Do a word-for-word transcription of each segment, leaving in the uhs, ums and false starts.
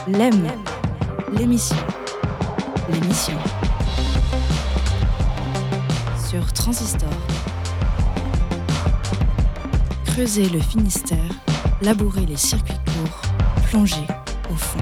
L'M, l'émission, l'émission sur Transistor. Creuser le Finistère, labourer les circuits courts, plonger au fond.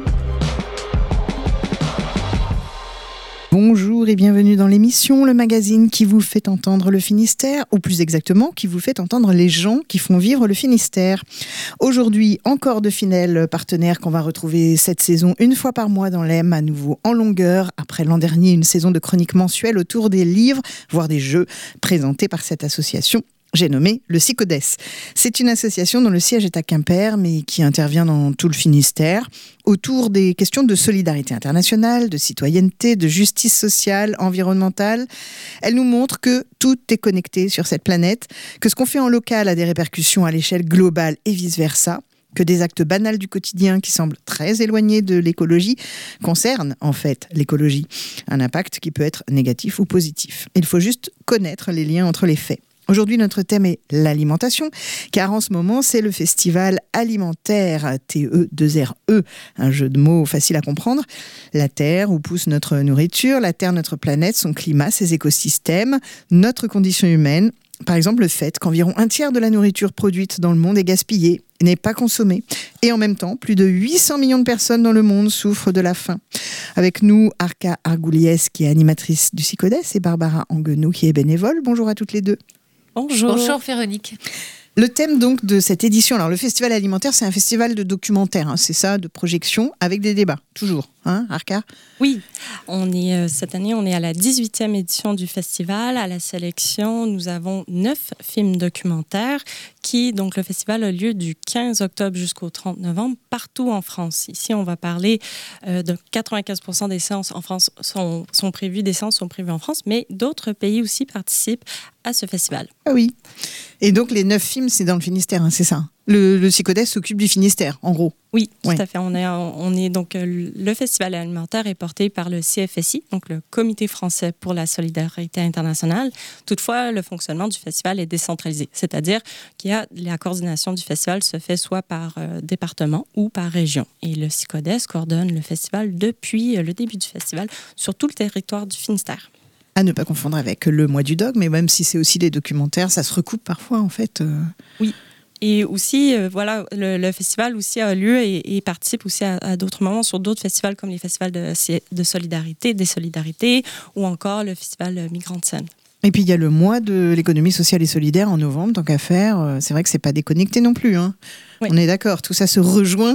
Bonjour et bienvenue dans l'émission, le magazine qui vous fait entendre le Finistère, ou plus exactement, qui vous fait entendre les gens qui font vivre le Finistère. Aujourd'hui, encore de fidèles partenaires qu'on va retrouver cette saison une fois par mois dans l'M, à nouveau en longueur, après l'an dernier une saison de chroniques mensuelles autour des livres, voire des jeux, présentés par cette association. J'ai nommé le SICODES. C'est une association dont le siège est à Quimper, mais qui intervient dans tout le Finistère, autour des questions de solidarité internationale, de citoyenneté, de justice sociale, environnementale. Elle nous montre que tout est connecté sur cette planète, que ce qu'on fait en local a des répercussions à l'échelle globale et vice-versa, que des actes banals du quotidien qui semblent très éloignés de l'écologie concernent en fait l'écologie. Un impact qui peut être négatif ou positif. Il faut juste connaître les liens entre les faits. Aujourd'hui, notre thème est l'alimentation, car en ce moment, c'est le festival alimentaire, T E deux R E, un jeu de mots facile à comprendre. La Terre, où pousse notre nourriture, la Terre, notre planète, son climat, ses écosystèmes, notre condition humaine. Par exemple, le fait qu'environ un tiers de la nourriture produite dans le monde est gaspillée, n'est pas consommée. Et en même temps, plus de huit cents millions de personnes dans le monde souffrent de la faim. Avec nous, Arka Argouliès, qui est animatrice du SICODES, et Barbara Anguenou, qui est bénévole. Bonjour à toutes les deux. Bonjour. Bonjour Véronique. Le thème donc de cette édition, alors le festival alimentaire, c'est un festival de documentaire, hein, c'est ça, de projection avec des débats, toujours, hein, Arka ? Oui, on est, euh, cette année, on est à la dix-huitième édition du festival. À la sélection, nous avons neuf films documentaires qui, donc le festival a lieu du quinze octobre jusqu'au trente novembre partout en France. Ici, on va parler euh, de quatre-vingt-quinze pour cent des séances en France sont, sont prévues, des séances sont prévues en France, mais d'autres pays aussi participent à ce festival. Ah oui. Et donc les neuf films, c'est dans le Finistère, hein, c'est ça ? Le, le SICODES s'occupe du Finistère, en gros. Oui, tout ouais. à fait. On est, on est donc le festival alimentaire est porté par le C F S I, donc le Comité français pour la solidarité internationale. Toutefois, le fonctionnement du festival est décentralisé, c'est-à-dire qu'il y a la coordination du festival se fait soit par euh, département ou par région. Et le SICODES coordonne le festival depuis le début du festival sur tout le territoire du Finistère. À ne pas confondre avec le mois du dog, mais même si c'est aussi des documentaires, ça se recoupe parfois en fait. Euh... Oui. Et aussi, euh, voilà, le, le festival aussi a lieu et, et participe aussi à, à d'autres moments sur d'autres festivals comme les festivals de, de solidarité, des solidarités ou encore le festival Migrants de Seine. Et puis il y a le mois de l'économie sociale et solidaire en novembre, tant qu'à faire. C'est vrai que c'est pas déconnecté non plus. Hein. Oui. On est d'accord, tout ça se rejoint.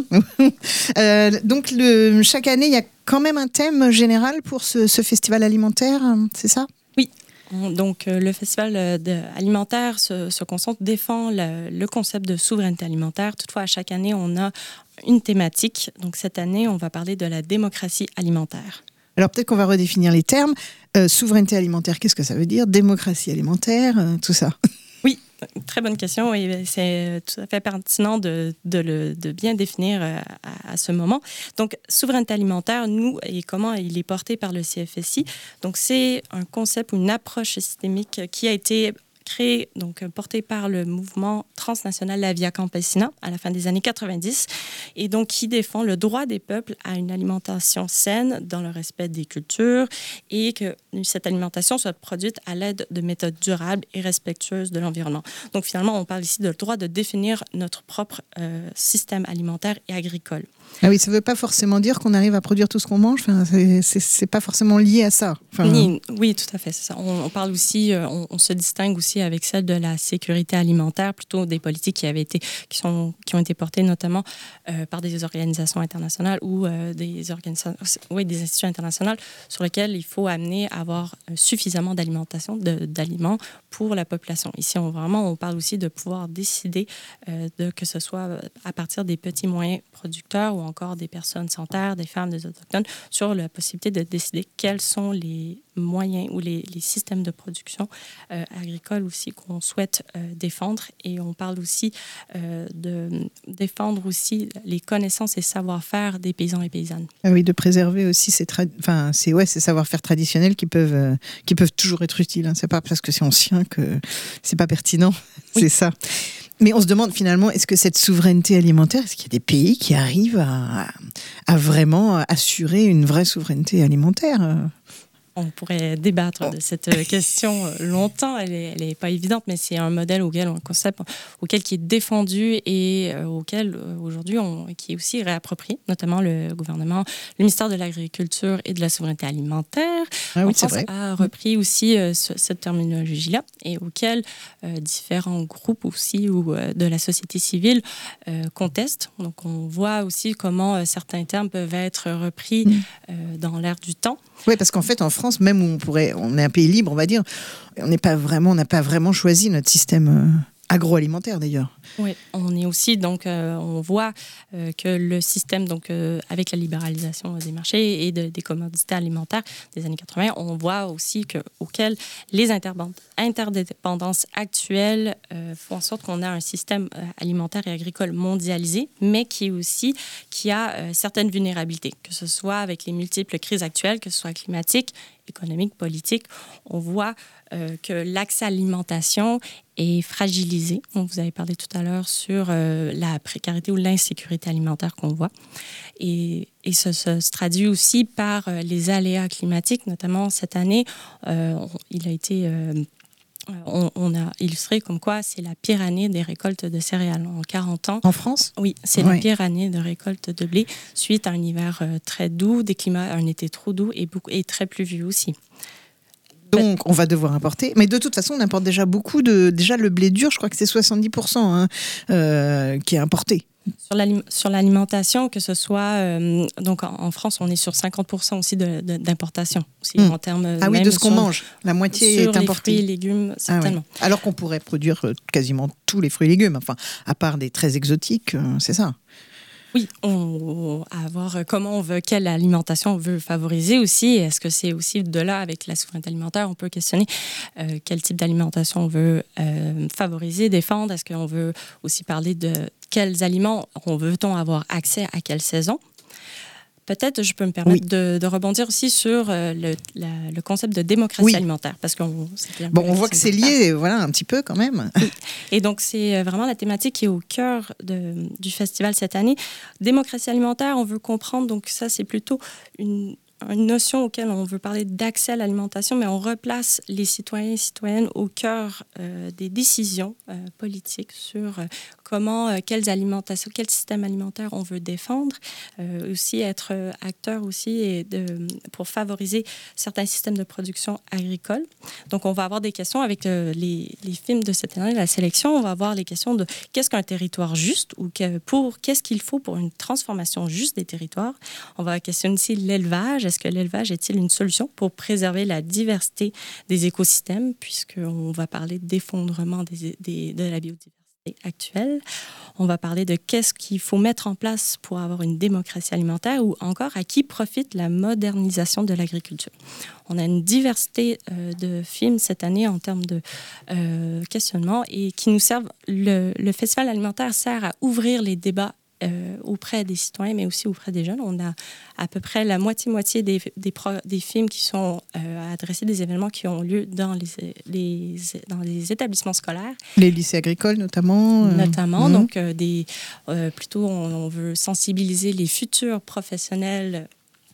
euh, donc le, chaque année, il y a quand même un thème général pour ce, ce festival alimentaire, c'est ça ? Oui. Donc, euh, le festival euh, de, alimentaire se, se concentre, défend le, le concept de souveraineté alimentaire. Toutefois, à chaque année, on a une thématique. Donc, cette année, on va parler de la démocratie alimentaire. Alors, peut-être qu'on va redéfinir les termes. Euh, souveraineté alimentaire, qu'est-ce que ça veut dire ? Démocratie alimentaire, euh, tout ça. Oui, très bonne question et c'est tout à fait pertinent de, de, le, de bien définir à, à ce moment. Donc, souveraineté alimentaire, nous, et comment il est porté par le C F S I. Donc, c'est un concept ou une approche systémique qui a été créé, donc porté par le mouvement transnational La Via Campesina à la fin des années quatre-vingt-dix et donc qui défend le droit des peuples à une alimentation saine dans le respect des cultures et que cette alimentation soit produite à l'aide de méthodes durables et respectueuses de l'environnement. Donc finalement, on parle ici de le droit de définir notre propre euh, système alimentaire et agricole. Ah oui, ça ne veut pas forcément dire qu'on arrive à produire tout ce qu'on mange. Enfin, c'est, c'est, c'est pas forcément lié à ça. Enfin... Oui, oui, tout à fait. C'est ça. On, on parle aussi, on, on se distingue aussi avec celle de la sécurité alimentaire, plutôt des politiques qui avaient été, qui sont, qui ont été portées notamment euh, par des organisations internationales ou euh, des organisations, oui, des institutions internationales sur lesquelles il faut amener à avoir suffisamment d'alimentation, de, d'aliments pour la population. Ici, on vraiment, on parle aussi de pouvoir décider euh, de que ce soit à partir des petits moyens producteurs ou encore des personnes sans terre, des femmes, des autochtones, sur la possibilité de décider quels sont les moyens ou les, les systèmes de production euh, agricole aussi qu'on souhaite euh, défendre. Et on parle aussi euh, de défendre aussi les connaissances et savoir-faire des paysans et paysannes. Ah oui, de préserver aussi ces, tra- enfin, ces, ouais, ces savoir-faire traditionnels qui peuvent, euh, qui peuvent toujours être utiles. Hein. C'est pas parce que c'est ancien que c'est pas pertinent. Oui. C'est ça. Mais on se demande finalement, est-ce que cette souveraineté alimentaire, est-ce qu'il y a des pays qui arrivent à, à vraiment assurer une vraie souveraineté alimentaire ? On pourrait débattre de cette question longtemps. Elle n'est elle est pas évidente, mais c'est un modèle auquel, un concept auquel qui est défendu et euh, auquel euh, aujourd'hui on, qui est aussi réapproprié, notamment le gouvernement, le ministère de l'Agriculture et de la Souveraineté alimentaire. Ah oui, en France, c'est vrai. a repris aussi euh, ce, cette terminologie-là et auquel euh, différents groupes aussi ou euh, de la société civile euh, contestent. Donc on voit aussi comment euh, certains termes peuvent être repris mmh. euh, dans l'air du temps. Oui, parce qu'en fait, en France, même où on pourrait, on est un pays libre, on va dire, on n'est pas vraiment, on n'a pas vraiment choisi notre système euh, agroalimentaire d'ailleurs. Oui, on est aussi donc, euh, on voit euh, que le système donc euh, avec la libéralisation des marchés et de, des commodités alimentaires des années quatre-vingts, on voit aussi que auquel les interdépendances actuelles euh, font en sorte qu'on a un système euh, alimentaire et agricole mondialisé, mais qui aussi qui a euh, certaines vulnérabilités, que ce soit avec les multiples crises actuelles, que ce soit climatiques, économiques, politiques. On voit euh, que l'accès à l'alimentation est fragilisé. Vous avez parlé tout à l'heure sur euh, la précarité ou l'insécurité alimentaire qu'on voit. Et, et ça, ça se traduit aussi par euh, les aléas climatiques, notamment cette année. Euh, on, il a été... Euh, On, on a illustré comme quoi c'est la pire année des récoltes de céréales en quarante ans. En France ? Oui, c'est oui. la pire année de récolte de blé suite à un hiver euh, très doux, des climats, un été trop doux et, beaucoup, et très pluvieux aussi. Donc, on va devoir importer. Mais de toute façon, on importe déjà beaucoup de... Déjà, le blé dur, je crois que c'est soixante-dix pour cent hein, euh, qui est importé. Sur, l'alim- sur l'alimentation, que ce soit... Euh, donc, en, en France, on est sur cinquante pour cent aussi de, de, d'importation. Aussi, mmh. en termes, ah oui, de ce qu'on sur, mange. La moitié sur est importée. Sur les fruits et légumes, certainement. Ah oui. Alors qu'on pourrait produire quasiment tous les fruits et légumes. Enfin, à part des très exotiques, euh, c'est ça. Oui, on, à voir comment on veut, quelle alimentation on veut favoriser aussi. Est-ce que c'est aussi de là, avec la souveraineté alimentaire, on peut questionner euh, quel type d'alimentation on veut euh, favoriser, défendre. Est-ce qu'on veut aussi parler de quels aliments on veut-on avoir accès à quelle saison? Peut-être, je peux me permettre oui. de, de rebondir aussi sur euh, le, la, le concept de démocratie oui. alimentaire. Parce qu'on, c'est bon, on voit que c'est lié, voilà, un petit peu quand même. Oui. Et donc, c'est vraiment la thématique qui est au cœur de, du festival cette année. Démocratie alimentaire, on veut comprendre, donc ça, c'est plutôt une, une notion auquel on veut parler d'accès à l'alimentation, mais on replace les citoyens et citoyennes au cœur euh, des décisions euh, politiques sur euh, comment, euh, quelles alimentations, quel système alimentaire on veut défendre, euh, aussi être euh, acteur aussi et de, pour favoriser certains systèmes de production agricole. Donc, on va avoir des questions avec euh, les, les films de cette année, la sélection. On va avoir les questions de qu'est-ce qu'un territoire juste ou que, pour qu'est-ce qu'il faut pour une transformation juste des territoires. On va questionner aussi l'élevage. Est-ce que l'élevage est-il une solution pour préserver la diversité des écosystèmes, puisqu'on va parler d'effondrement des, des, de la biodiversité actuelle. On va parler de qu'est-ce qu'il faut mettre en place pour avoir une démocratie alimentaire ou encore à qui profite la modernisation de l'agriculture. On a une diversité euh, de films cette année en termes de euh, questionnement et qui nous servent. Le, le festival alimentaire sert à ouvrir les débats Euh, auprès des citoyens, mais aussi auprès des jeunes. On a à peu près la moitié-moitié des, des, pro, des films qui sont euh, adressés des événements qui ont lieu dans les, les, dans les établissements scolaires. Les lycées agricoles, notamment. Euh... Notamment. Mmh. Donc, euh, des, euh, plutôt, on, on veut sensibiliser les futurs professionnels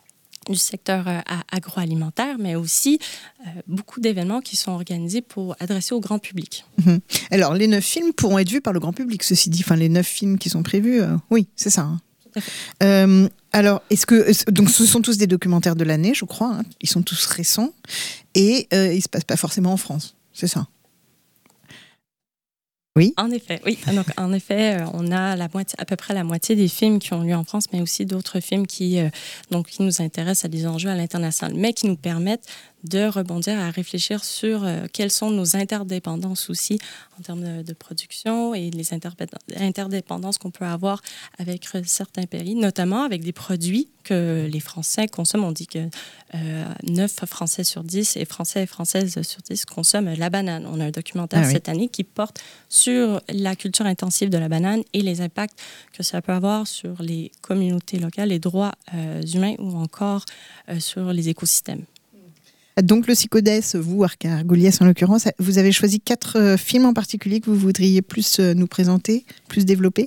du secteur euh, agroalimentaire, mais aussi euh, beaucoup d'événements qui sont organisés pour adresser au grand public. Mmh. Alors, les neuf films pourront être vus par le grand public, ceci dit. Enfin, les neuf films qui sont prévus, euh, oui, c'est ça. Hein. Tout à fait. Euh, alors, est-ce que... Donc, ce sont tous des documentaires de l'année, je crois. Hein. Ils sont tous récents. Et euh, ils ne se passent pas forcément en France, c'est ça? Oui. En effet, oui. Donc, en effet, on a la moitié, à peu près la moitié des films qui ont lieu en France, mais aussi d'autres films qui, euh, donc, qui nous intéressent à des enjeux à l'international, mais qui nous permettent de rebondir, à réfléchir sur euh, quelles sont nos interdépendances aussi en termes de, de production et les interdépendances qu'on peut avoir avec certains pays, notamment avec des produits que les Français consomment. On dit que euh, neuf Français sur dix et Français et Françaises sur dix consomment la banane. On a un documentaire ah, oui. cette année qui porte sur la culture intensive de la banane et les impacts que ça peut avoir sur les communautés locales, les droits euh, humains ou encore euh, sur les écosystèmes. Donc le Psychodès, vous, Arca Goliès en l'occurrence, vous avez choisi quatre euh, films en particulier que vous voudriez plus euh, nous présenter, plus développer?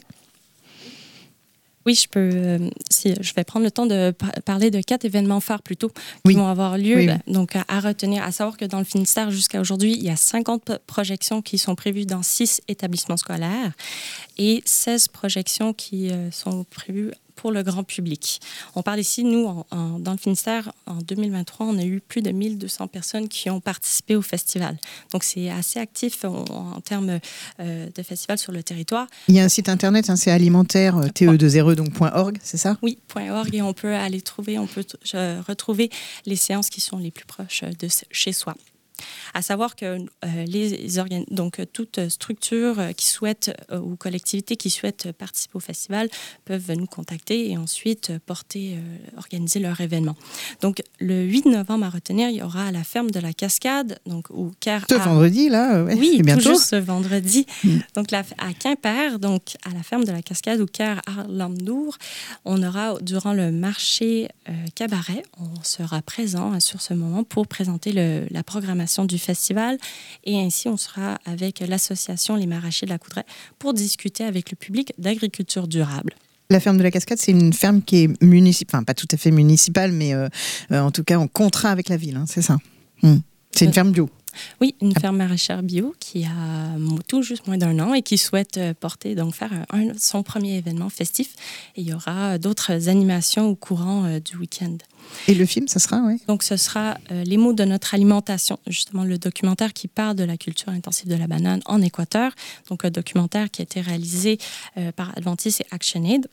Oui, je peux. Euh, si, je vais prendre le temps de par- parler de quatre événements phares plutôt qui oui. vont avoir lieu. Oui, oui. Donc, à, à retenir, à savoir que dans le Finistère, jusqu'à aujourd'hui, il y a cinquante projections qui sont prévues dans six établissements scolaires et seize projections qui euh, sont prévues pour le grand public. On parle ici, nous, en, en, dans le Finistère, en deux mille vingt-trois, on a eu plus de mille deux cents personnes qui ont participé au festival. Donc, c'est assez actif en, en termes euh, de festival sur le territoire. Il y a un site internet, hein, c'est alimentaire, euh, T E deux R E, donc .org, c'est ça? Oui, .org, et on peut aller trouver, on peut t- euh, retrouver les séances qui sont les plus proches de chez soi. À savoir que euh, les organes, donc toute structure euh, qui souhaite euh, ou collectivité qui souhaite participer au festival peuvent nous contacter et ensuite porter, euh, organiser leur événement. Donc le huit novembre à retenir, il y aura à la ferme de la Cascade, donc au Caire. Ce à... vendredi là, ouais, oui, c'est bientôt. tout juste ce vendredi. Mmh. Donc la, à Quimper, donc à la ferme de la Cascade au Caire Arlandour, on aura durant le marché euh, cabaret, on sera présent hein, sur ce moment pour présenter le, la programmation du festival et ainsi on sera avec l'association Les Maraîchers de la Coudray pour discuter avec le public d'agriculture durable. La ferme de la Cascade, c'est une ferme qui est municipale, enfin pas tout à fait municipale, mais euh, euh, en tout cas en contrat avec la ville, hein, c'est ça. Hum. C'est une ferme bio. Oui, une ferme maraîchère bio qui a tout juste moins d'un an et qui souhaite porter, donc faire un, son premier événement festif. Et il y aura d'autres animations au courant euh, du week-end. Et le film, ça sera, oui. Donc, ce sera euh, Les mots de notre alimentation, justement le documentaire qui parle de la culture intensive de la banane en Équateur. Donc, un documentaire qui a été réalisé euh, par Adventist et ActionAid.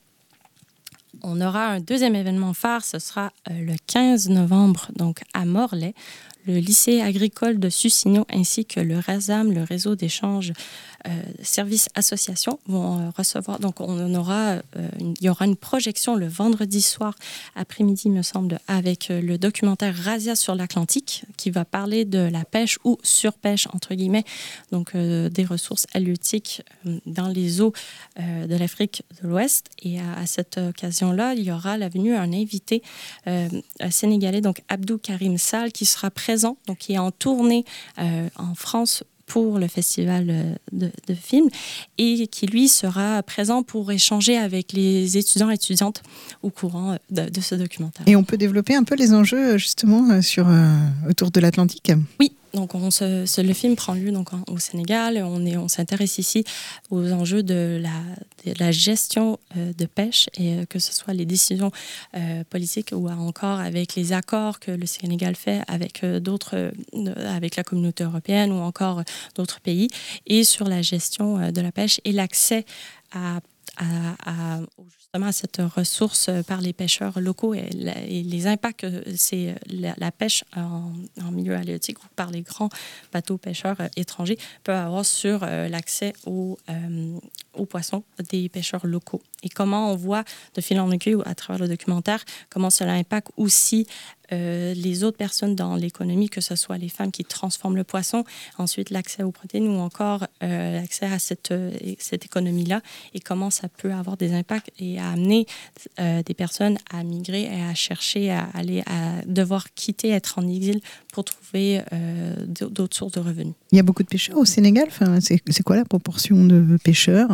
On aura un deuxième événement phare, ce sera euh, le quinze novembre, donc à Morlaix. Le lycée agricole de Sussigno ainsi que le RASAM, le réseau d'échange euh, services associations, vont euh, recevoir. Donc, on aura, euh, une, il y aura une projection le vendredi soir après-midi, me semble, avec euh, le documentaire Razzia sur l'Atlantique, qui va parler de la pêche ou surpêche, entre guillemets, donc euh, des ressources halieutiques euh, dans les eaux euh, de l'Afrique de l'Ouest. Et à, à cette occasion-là, il y aura la venue un invité euh, sénégalais, donc Abdou Karim Sall, qui sera présent. Donc, qui est en tournée euh, en France pour le festival de, de films et qui, lui, sera présent pour échanger avec les étudiants et étudiantes au courant de, de ce documentaire. Et on peut développer un peu les enjeux, justement, sur, euh, autour de l'Atlantique? Oui. Donc, on se, se, le film prend lieu donc, en, au Sénégal. On, est, on s'intéresse ici aux enjeux de la, de la gestion euh, de pêche, et euh, que ce soit les décisions euh, politiques ou encore avec les accords que le Sénégal fait avec, euh, d'autres, euh, avec la communauté européenne ou encore euh, d'autres pays, et sur la gestion euh, de la pêche et l'accès à À, à, justement à cette ressource par les pêcheurs locaux et, la, et les impacts que c'est la, la pêche en, en milieu halieutique ou par les grands bateaux pêcheurs étrangers peut avoir sur euh, l'accès aux, euh, aux poissons des pêcheurs locaux. Et comment on voit de fil en aiguille à travers le documentaire, comment cela impacte aussi Euh, les autres personnes dans l'économie, que ce soit les femmes qui transforment le poisson, ensuite l'accès aux protéines ou encore euh, l'accès à cette, euh, cette économie-là, et comment ça peut avoir des impacts et à amener euh, des personnes à migrer et à chercher à aller à devoir quitter, être en exil pour trouver euh, d'autres sources de revenus. Il y a beaucoup de pêcheurs au Sénégal, enfin, c'est, c'est quoi la proportion de pêcheurs?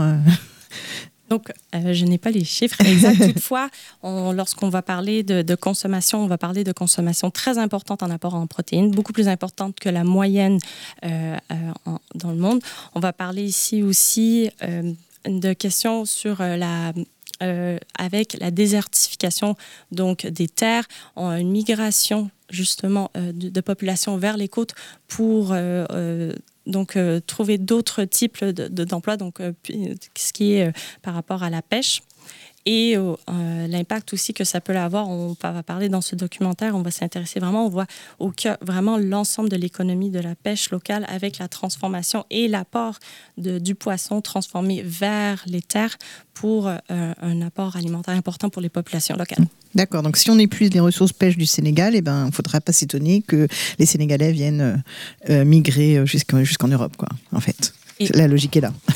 Donc, euh, je n'ai pas les chiffres exacts. Toutefois, on, lorsqu'on va parler de, de consommation, on va parler de consommation très importante en apport en protéines, beaucoup plus importante que la moyenne euh, euh, en, dans le monde. On va parler ici aussi euh, de questions sur euh, la... Euh, avec la désertification donc, des terres, on a une migration justement euh, de, de population vers les côtes pour... Euh, euh, Donc, euh, trouver d'autres types de, de, d'emplois, donc, euh, ce qui est euh, par rapport à la pêche. Et euh, l'impact aussi que ça peut avoir, on va parler dans ce documentaire, on va s'intéresser vraiment, on voit au cœur vraiment l'ensemble de l'économie de la pêche locale avec la transformation et l'apport de, du poisson transformé vers les terres pour euh, un apport alimentaire important pour les populations locales. D'accord, donc si on épuise les ressources pêche du Sénégal, eh ben, il ne faudra pas s'étonner que les Sénégalais viennent euh, migrer jusqu'en, jusqu'en Europe, quoi, en fait. Et la logique est là.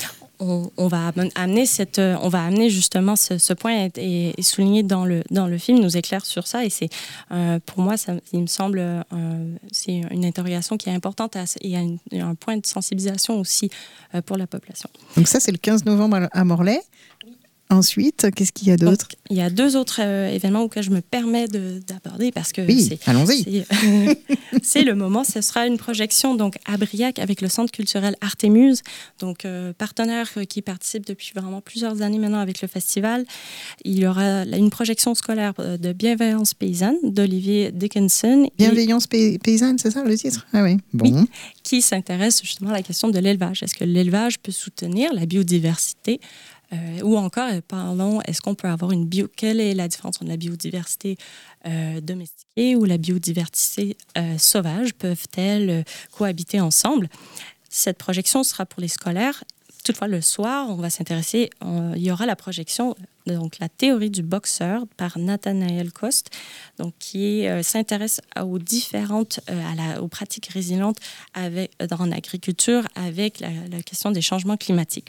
on, on va amener cette, on va amener justement ce, ce point et, et souligné dans le dans le film nous éclaire sur ça et c'est euh, pour moi ça il me semble euh, c'est une interrogation qui est importante et il y a une, un point de sensibilisation aussi euh, pour la population. Donc ça c'est le quinze novembre à Morlaix. Ensuite, qu'est-ce qu'il y a d'autre? Donc, il y a deux autres euh, événements auxquels je me permets de, d'aborder parce que oui, c'est, allons-y. C'est, euh, c'est le moment. Ce sera une projection donc, à Briac avec le Centre culturel Artémuse, donc euh, partenaire euh, qui participe depuis vraiment plusieurs années maintenant avec le festival. Il y aura une projection scolaire de Bienveillance paysanne d'Olivier Dickinson. Bienveillance et... paysanne, c'est ça le titre? Ah oui. Bon. Oui, qui s'intéresse justement à la question de l'élevage. Est-ce que l'élevage peut soutenir la biodiversité? Euh, ou encore, parlons, est-ce qu'on peut avoir une bio... Quelle est la différence entre la biodiversité euh, domestiquée ou la biodiversité euh, sauvage? Peuvent-elles euh, cohabiter ensemble? Cette projection sera pour les scolaires. Toutefois, le soir, on va s'intéresser, on... il y aura la projection, donc la théorie du boxeur par Nathanaël Coste, donc qui euh, s'intéresse aux différentes, euh, à la... aux pratiques résilientes avec, dans l'agriculture avec la, la question des changements climatiques.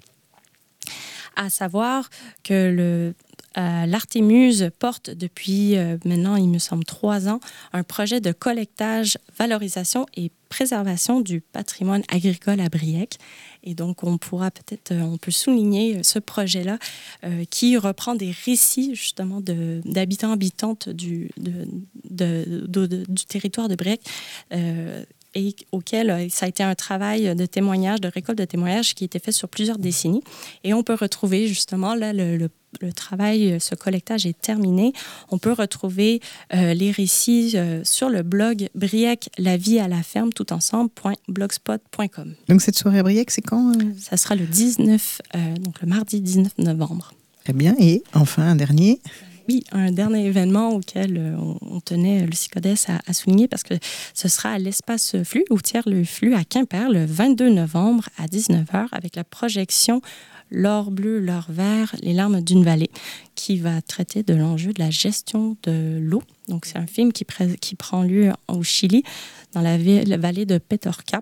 À savoir que le, euh, l'Artémuse porte depuis euh, maintenant, il me semble, trois ans, un projet de collectage, valorisation et préservation du patrimoine agricole à Briec. Et donc, on pourra peut-être, euh, on peut souligner ce projet-là euh, qui reprend des récits, justement, de, d'habitants, habitantes du, de, de, de, de, du territoire de Briec. Euh, et auquel ça a été un travail de témoignage, de récolte de témoignages qui a été fait sur plusieurs décennies. Et on peut retrouver justement, là, le, le, le travail, ce collectage est terminé. On peut retrouver euh, les récits euh, sur le blog Briec, la vie à la ferme, tout ensemble, .blogspot point com. Donc cette soirée à Briec, c'est quand euh... Ça sera le dix-neuf, euh, donc le mardi dix-neuf novembre. Très bien. Et enfin, un dernier. Oui, un dernier événement auquel euh, on, on tenait le CICODES à, à souligner parce que ce sera à l'espace Flux, au tiers le Flux à Quimper, le vingt-deux novembre à dix-neuf heures avec la projection L'or bleu, l'or vert, les larmes d'une vallée qui va traiter de l'enjeu de la gestion de l'eau. Donc, c'est un film qui, pré- qui prend lieu au Chili, dans la, ville, la vallée de Petorca.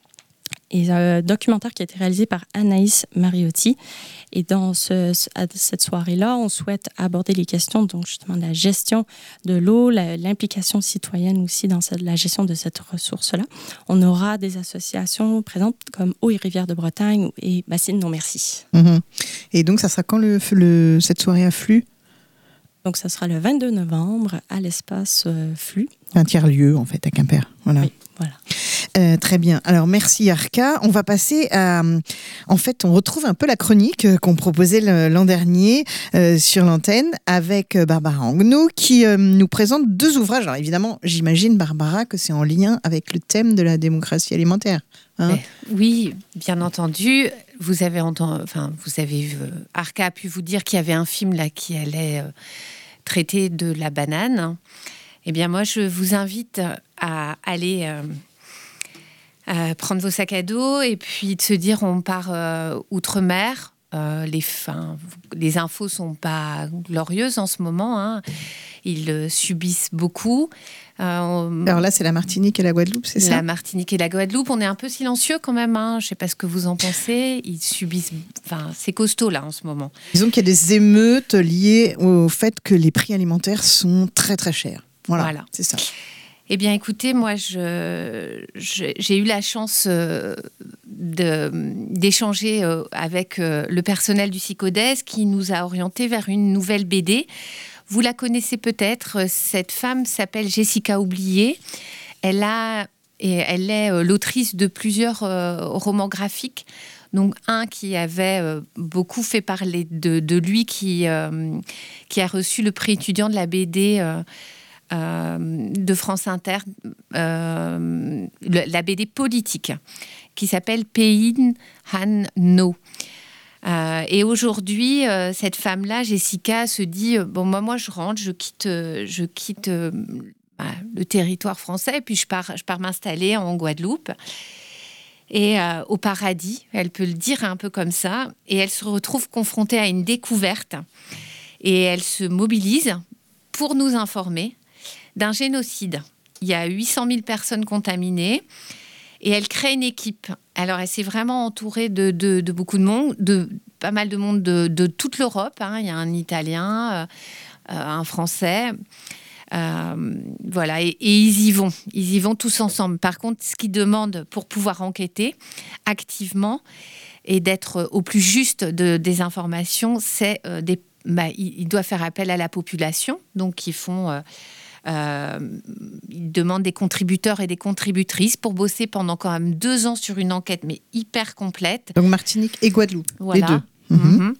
Et un documentaire qui a été réalisé par Anaïs Mariotti. Et dans ce, à cette soirée-là, on souhaite aborder les questions donc justement de la gestion de l'eau, la, l'implication citoyenne aussi dans cette, la gestion de cette ressource-là. On aura des associations présentes comme Eau et Rivière de Bretagne et Bassine Non Merci. Mmh. Et donc, ça sera quand le, le, cette soirée à Flux? Donc, ça sera le vingt-deux novembre à l'espace euh, Flux. Un tiers-lieu, en fait, à Quimper. Voilà. Oui, voilà. Euh, très bien. Alors, merci Arca. On va passer à... En fait, on retrouve un peu la chronique qu'on proposait l'an dernier euh, sur l'antenne avec Barbara Anguenot qui euh, nous présente deux ouvrages. Alors, évidemment, j'imagine, Barbara, que c'est en lien avec le thème de la démocratie alimentaire. Hein ? Mais, oui, bien entendu. Vous avez entendu... Enfin, vous avez... Euh, Arca a pu vous dire qu'il y avait un film là qui allait euh, traiter de la banane. Eh bien, moi, je vous invite à aller... Euh, Euh, prendre vos sacs à dos et puis de se dire on part euh, outre-mer. Euh, les, fin, les infos sont pas glorieuses en ce moment. Hein. Ils euh, subissent beaucoup. Euh, on... Alors là, c'est la Martinique et la Guadeloupe, c'est ça? La Martinique et la Guadeloupe. On est un peu silencieux quand même. Hein. Je ne sais pas ce que vous en pensez. Ils subissent... Enfin, c'est costaud là en ce moment. Disons qu'il y a des émeutes liées au fait que les prix alimentaires sont très très chers. Voilà, voilà. C'est ça. Eh bien, écoutez, moi, je, je, j'ai eu la chance euh, de, d'échanger euh, avec euh, le personnel du CICODES qui nous a orientés vers une nouvelle B D. Vous la connaissez peut-être. Cette femme s'appelle Jessica Oublié. Elle, a, et elle est euh, l'autrice de plusieurs euh, romans graphiques. Donc, un qui avait euh, beaucoup fait parler de, de lui, qui, euh, qui a reçu le prix étudiant de la B D euh, Euh, de France Inter, euh, le, la B D politique, qui s'appelle Pein Han No. Euh, et aujourd'hui, euh, cette femme-là, Jessica, se dit, euh, bon, moi, moi, je rentre, je quitte, euh, je quitte euh, bah, le territoire français, et puis je pars, je pars m'installer en Guadeloupe. Et euh, au paradis, elle peut le dire un peu comme ça, et elle se retrouve confrontée à une découverte, et elle se mobilise pour nous informer d'un génocide. Il y a huit cent mille personnes contaminées et elle crée une équipe. Alors, elle s'est vraiment entourée de, de, de beaucoup de monde, de, pas mal de monde de, de toute l'Europe. Hein. Il y a un Italien, euh, un Français. Euh, voilà, et, et ils y vont. Ils y vont tous ensemble. Par contre, ce qu'ils demandent pour pouvoir enquêter activement et d'être au plus juste de, des informations, c'est euh, des, bah, ils, ils doivent faire appel à la population. Donc, ils font... Euh, Euh, ils demandent des contributeurs et des contributrices pour bosser pendant quand même deux ans sur une enquête, mais hyper complète. Donc Martinique et Guadeloupe, voilà. les deux. Mmh. Mmh.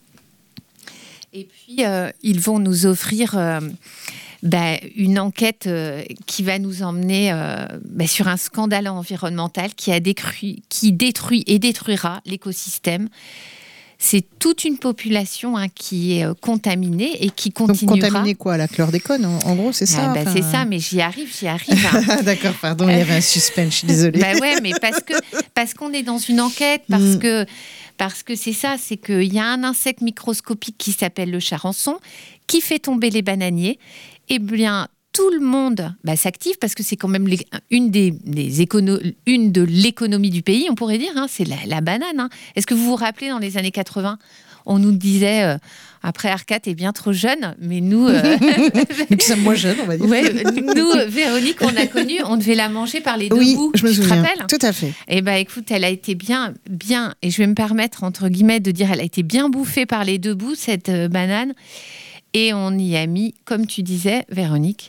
Et puis, euh, ils vont nous offrir euh, bah, une enquête euh, qui va nous emmener euh, bah, sur un scandale environnemental qui, a détruit, qui détruit et détruira l'écosystème. C'est toute une population hein, qui est euh, contaminée et qui continuera. Donc contaminée quoi, la chlordécone, en, en gros, c'est ça. Ah, bah, enfin... C'est ça, mais j'y arrive, j'y arrive. Hein. D'accord, pardon, il y avait un suspense, je suis désolée. Bah ouais, mais parce que parce qu'on est dans une enquête, parce mm. que parce que c'est ça, c'est qu'il y a un insecte microscopique qui s'appelle le charançon qui fait tomber les bananiers. Eh bien, tout le monde bah, s'active parce que c'est quand même les, une, des, des écono, une de l'économie du pays, on pourrait dire, hein, c'est la, la banane. Hein. Est-ce que vous vous rappelez, dans les années quatre-vingts, on nous disait, euh, après Arcade est bien trop jeune, mais nous... Euh... nous sommes moins jeunes, on va dire. Ouais, nous, Véronique, on a connu, on devait la manger par les deux oui, bouts. Je me tu souviens. te rappelles ? Tout à fait. Eh bien, écoute, elle a été bien, bien, et je vais me permettre, entre guillemets, de dire, elle a été bien bouffée par les deux bouts, cette euh, banane, et on y a mis, comme tu disais, Véronique,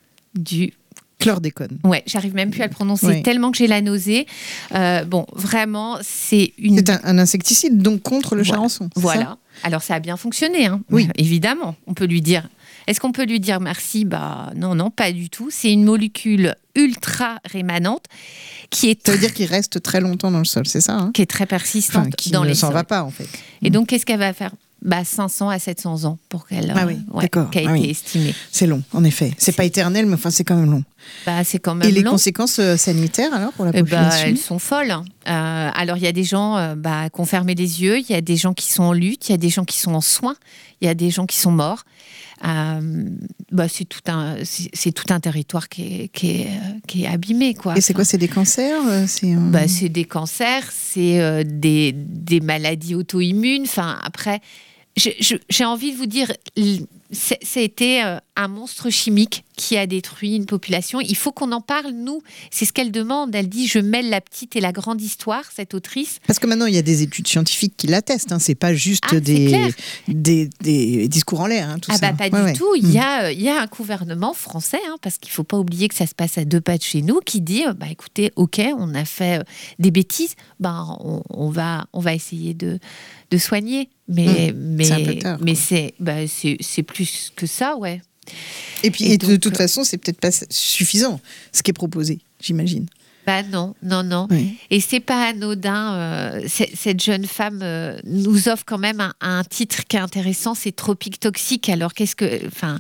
du chlordécone. Ouais, j'arrive même plus à le prononcer oui. tellement que j'ai la nausée. Euh, bon, vraiment, c'est une. C'est un, un insecticide donc contre le voilà. charançon. Voilà. Ça Alors ça a bien fonctionné, hein. Oui, évidemment. On peut lui dire. Est-ce qu'on peut lui dire merci ? Bah non, non, pas du tout. C'est une molécule ultra rémanente qui est. Ça veut dire qu'il reste très longtemps dans le sol, c'est ça hein qui est très persistante enfin, qui dans ne les s'en sols. va pas en fait. Et donc qu'est-ce qu'elle va faire ? Bah, cinq cents à sept cents ans pour qu'elle ah oui, euh, ouais, d'accord. qui a ah été oui. estimée. C'est long, en effet. C'est, c'est pas éternel, mais enfin, c'est quand même long. Bah, c'est quand même Et les long. conséquences euh, sanitaires, alors, pour la eh population bah, elles sont folles. Euh, alors, il y a des gens euh, bah, qui ont fermé les yeux, il y a des gens qui sont en lutte, il y a des gens qui sont en soins, il y a des gens qui sont morts. Euh, bah, c'est, tout un, c'est, c'est tout un territoire qui est, qui est, qui est abîmé. Quoi. Et c'est quoi ? C'est des cancers c'est, un... bah, c'est des cancers, c'est euh, des, des maladies auto-immunes. Enfin, après... Je, je, j'ai envie de vous dire, c'était un monstre chimique qui a détruit une population. Il faut qu'on en parle, nous. C'est ce qu'elle demande. Elle dit, je mêle la petite et la grande histoire, cette autrice. Parce que maintenant, il y a des études scientifiques qui l'attestent. Hein. C'est pas juste ah, des, des, des discours en l'air. Hein, tout ah ça. bah pas ouais, du ouais. tout. Il y a, il y a un gouvernement français, hein, parce qu'il faut pas oublier que ça se passe à deux pas de chez nous, qui dit, bah écoutez, ok, on a fait des bêtises, bah on, on va, on va essayer de de soigner. Mais, mmh, mais, c'est un peu tard, mais c'est, bah, c'est, c'est plus que ça, ouais. Et puis, et et donc, de toute façon, c'est peut-être pas suffisant, ce qui est proposé, j'imagine. Bah non, non, non. Oui. Et c'est pas anodin. Euh, cette jeune femme euh, nous offre quand même un, un titre qui est intéressant, c'est Tropique toxique. Alors, qu'est-ce que... Enfin...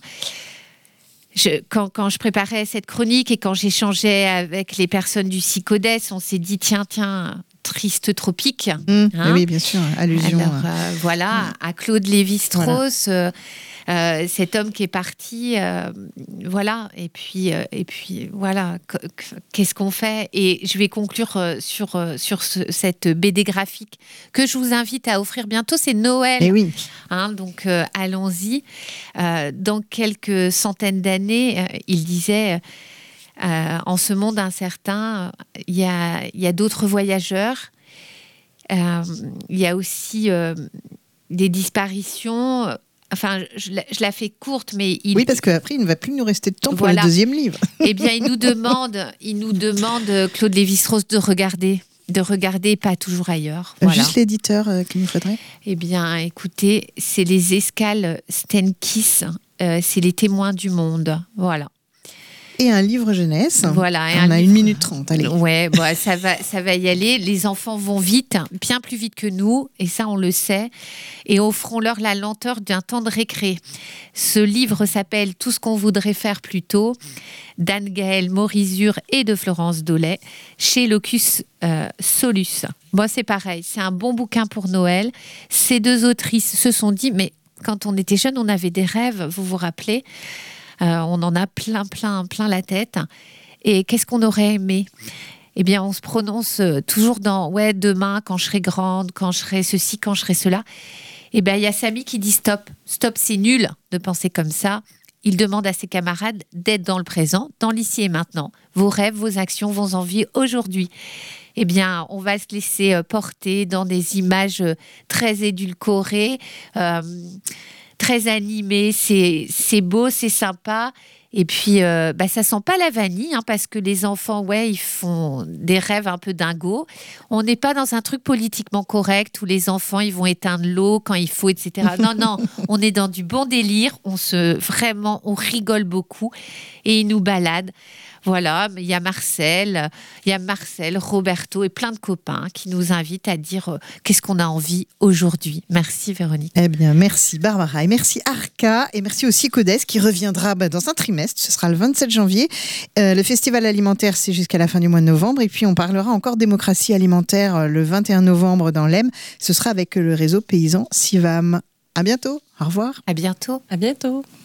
Je, quand, quand je préparais cette chronique et quand j'échangeais avec les personnes du Cicodes, on s'est dit, tiens, tiens... Triste tropique. Mmh, hein oui, bien sûr, allusion. Alors, euh, voilà, mmh. à Claude Lévi-Strauss, voilà. euh, euh, cet homme qui est parti, euh, voilà. Et puis, euh, et puis, voilà, qu'est-ce qu'on fait ? Et je vais conclure euh, sur euh, sur ce, cette B D graphique que je vous invite à offrir bientôt. C'est Noël. Et oui. Hein, donc, euh, allons-y. Euh, dans quelques centaines d'années, euh, il disait. Euh, en ce monde incertain, il y a, y a d'autres voyageurs. Euh, il y a aussi euh, des disparitions. Enfin, je, je la fais courte, mais il... Oui, parce qu'après, il ne va plus nous rester de temps pour voilà. le deuxième livre. Eh bien, il nous demande, il nous demande Claude Lévi-Strauss, de regarder, de regarder, pas toujours ailleurs. Voilà. Juste l'éditeur euh, qu'il nous faudrait. Eh bien, écoutez, c'est les Escales Stenkis, euh, c'est les Témoins du monde. Voilà. Et un livre jeunesse. Voilà. Et on un a livre... une minute trente, allez. Ouais, bah, ça va, ça va y aller. Les enfants vont vite, bien plus vite que nous, et ça on le sait. Et offrons-leur la lenteur d'un temps de récré. Ce livre s'appelle Tout ce qu'on voudrait faire plus tôt, d'Anne-Gaëlle Morizur et de Florence Dollet, chez Locus euh, Solus. Bon, c'est pareil, c'est un bon bouquin pour Noël. Ces deux autrices se sont dit, mais quand on était jeunes, on avait des rêves, vous vous rappelez ? Euh, on en a plein, plein, plein la tête. Et qu'est-ce qu'on aurait aimé ? Eh bien, on se prononce toujours dans « ouais, demain, quand je serai grande, quand je serai ceci, quand je serai cela ». Et bien, il y a Samy qui dit stop. Stop, c'est nul de penser comme ça. Il demande à ses camarades d'être dans le présent, dans l'ici et maintenant. Vos rêves, vos actions, vos envies aujourd'hui. Eh bien, on va se laisser porter dans des images très édulcorées, euh, très animées. C'est, c'est beau, c'est sympa. Et puis, euh, bah, ça sent pas la vanille, hein, parce que les enfants, ouais, ils font des rêves un peu dingos. On n'est pas dans un truc politiquement correct où les enfants, ils vont éteindre l'eau quand il faut, et cetera. Non, non, on est dans du bon délire. On se, vraiment, on rigole beaucoup et ils nous baladent. Voilà, il y a Marcel, il y a Marcel, Roberto et plein de copains qui nous invitent à dire euh, qu'est-ce qu'on a envie aujourd'hui. Merci Véronique. Eh bien, merci Barbara et merci Arca et merci aussi Codes qui reviendra bah, dans un trimestre. Ce sera le vingt-sept janvier. Euh, le festival alimentaire, c'est jusqu'à la fin du mois de novembre. Et puis, on parlera encore démocratie alimentaire euh, le vingt et un novembre dans l'Aisne. Ce sera avec le réseau paysan Sivam. À bientôt. Au revoir. À bientôt. À bientôt.